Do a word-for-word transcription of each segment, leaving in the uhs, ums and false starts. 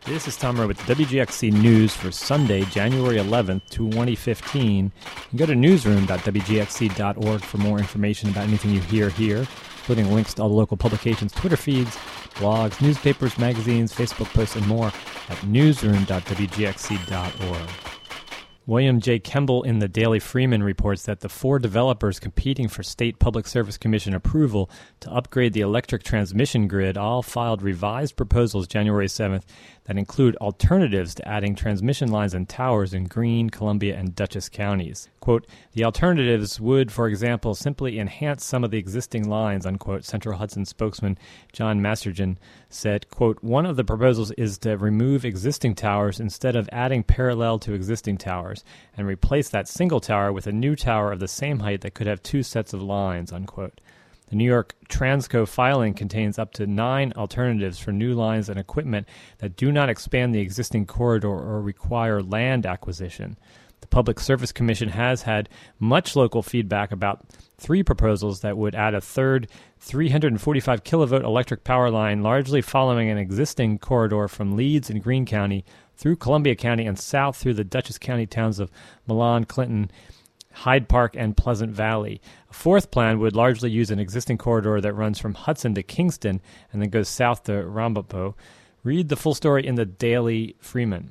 This is Tom Rowe with the W G X C News for Sunday, January eleventh, twenty fifteen. You can go to newsroom dot w g x c dot org for more information about anything you hear here, including links to all the local publications, Twitter feeds, blogs, newspapers, magazines, Facebook posts, and more at newsroom dot w g x c dot org. William J. Kemble in the Daily Freeman reports that the four developers competing for State Public Service Commission approval to upgrade the electric transmission grid all filed revised proposals January seventh that include alternatives to adding transmission lines and towers in Greene, Columbia, and Dutchess counties. Quote, the alternatives would, for example, simply enhance some of the existing lines, unquote, Central Hudson spokesman John Masterton said, quote, one of the proposals is to remove existing towers instead of adding parallel to existing towers and replace that single tower with a new tower of the same height that could have two sets of lines, unquote. The New York Transco filing contains up to nine alternatives for new lines and equipment that do not expand the existing corridor or require land acquisition. The Public Service Commission has had much local feedback about three proposals that would add a third three hundred forty-five kilovolt electric power line, largely following an existing corridor from Leeds in Greene County through Columbia County and south through the Dutchess County towns of Milan, Clinton, Hyde Park, and Pleasant Valley. A fourth plan would largely use an existing corridor that runs from Hudson to Kingston and then goes south to Ramapo. Read the full story in the Daily Freeman.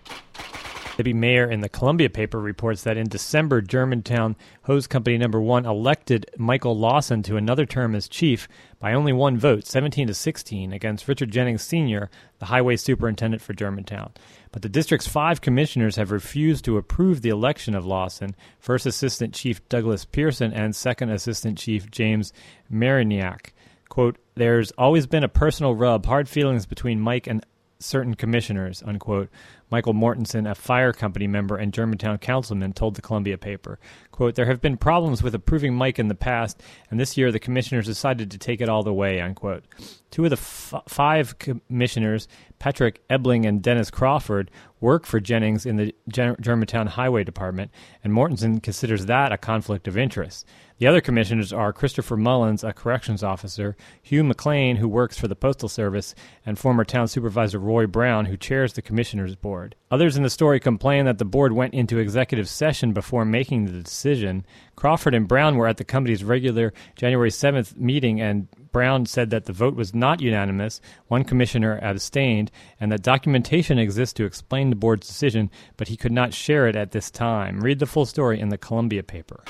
Debbie Mayer in the Columbia paper reports that in December, Germantown Hose Company number one elected Michael Lawson to another term as chief by only one vote, seventeen to sixteen, against Richard Jennings Senior, the highway superintendent for Germantown. But the district's five commissioners have refused to approve the election of Lawson, First Assistant Chief Douglas Pearson and Second Assistant Chief James Mariniak. Quote, there's always been a personal rub, hard feelings between Mike and certain commissioners, unquote. Michael Mortensen, a fire company member and Germantown councilman, told the Columbia paper, quote, there have been problems with approving Mike in the past, and this year the commissioners decided to take it all the way, unquote. Two of the f- five commissioners, Patrick Ebling and Dennis Crawford, work for Jennings in the Gen- Germantown Highway Department, and Mortensen considers that a conflict of interest. The other commissioners are Christopher Mullins, a corrections officer, Hugh McLean, who works for the Postal Service, and former town supervisor Roy Brown, who chairs the commissioners' board. Others in the story complain that the board went into executive session before making the decision. Crawford and Brown were at the company's regular January seventh meeting, and Brown said that the vote was not unanimous, one commissioner abstained, and that documentation exists to explain the board's decision, but he could not share it at this time. Read the full story in the Columbia paper.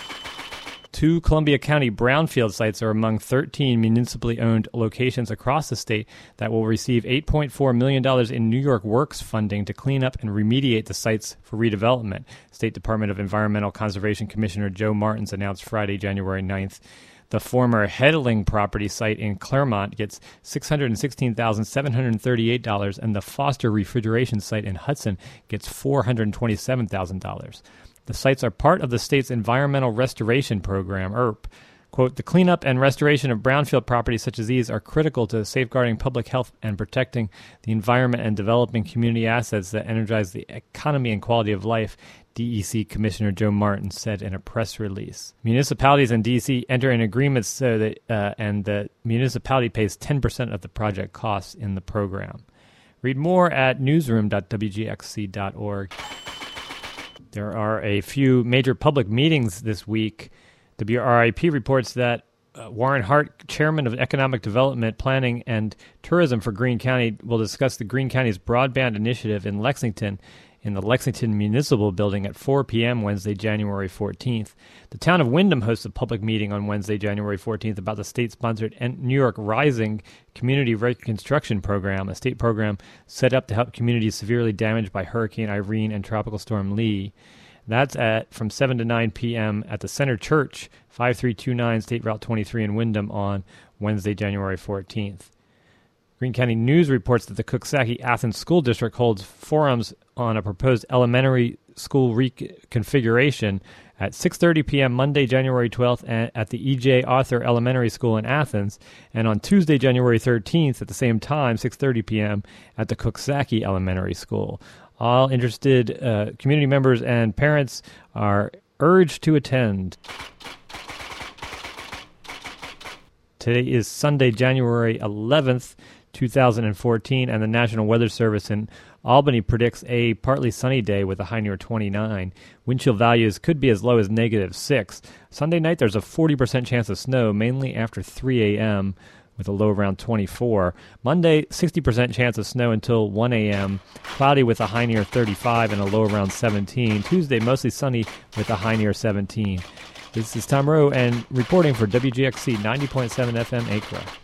Two Columbia County brownfield sites are among thirteen municipally owned locations across the state that will receive eight point four million dollars in New York Works funding to clean up and remediate the sites for redevelopment, State Department of Environmental Conservation Commissioner Joe Martins announced Friday, January ninth. The former Headling property site in Claremont gets six hundred sixteen thousand seven hundred thirty-eight dollars, and the Foster refrigeration site in Hudson gets four hundred twenty-seven thousand dollars. The sites are part of the state's Environmental Restoration Program, E R P. Quote, the cleanup and restoration of brownfield properties such as these are critical to safeguarding public health and protecting the environment and developing community assets that energize the economy and quality of life, D E C Commissioner Joe Martin said in a press release. Municipalities and D E C enter in agreements so that, uh, and the municipality pays ten percent of the project costs in the program. Read more at newsroom dot w g x c dot org. There are a few major public meetings this week. W R I P reports that uh, Warren Hart, chairman of Economic Development, Planning, and Tourism for Greene County, will discuss the Greene County's broadband initiative in Lexington in the Lexington Municipal Building at four p.m. Wednesday, January fourteenth. The town of Windham hosts a public meeting on Wednesday, January fourteenth about the state-sponsored New York Rising Community Reconstruction Program, a state program set up to help communities severely damaged by Hurricane Irene and Tropical Storm Lee. That's at from seven to nine p.m. at the Center Church, five three two nine State Route twenty-three in Windham on Wednesday, January fourteenth. Greene County News reports that the Coxsackie-Athens School District holds forums on a proposed elementary school reconfiguration at six thirty p.m. Monday, January twelfth at the E J. Arthur Elementary School in Athens, and on Tuesday, January thirteenth at the same time, six thirty p.m. at the Coxsackie Elementary School. All interested uh, community members and parents are urged to attend. Today is Sunday, January eleventh, two thousand fourteen, and the National Weather Service in Albany predicts a partly sunny day with a high near twenty-nine. Wind chill values could be as low as negative six. Sunday night, there's a forty percent chance of snow, mainly after three a.m., with a low around twenty-four. Monday, sixty percent chance of snow until one a.m., cloudy with a high near thirty-five and a low around seventeen. Tuesday, mostly sunny with a high near seventeen. This is Tom Rowe and reporting for W G X C ninety point seven F M Acra.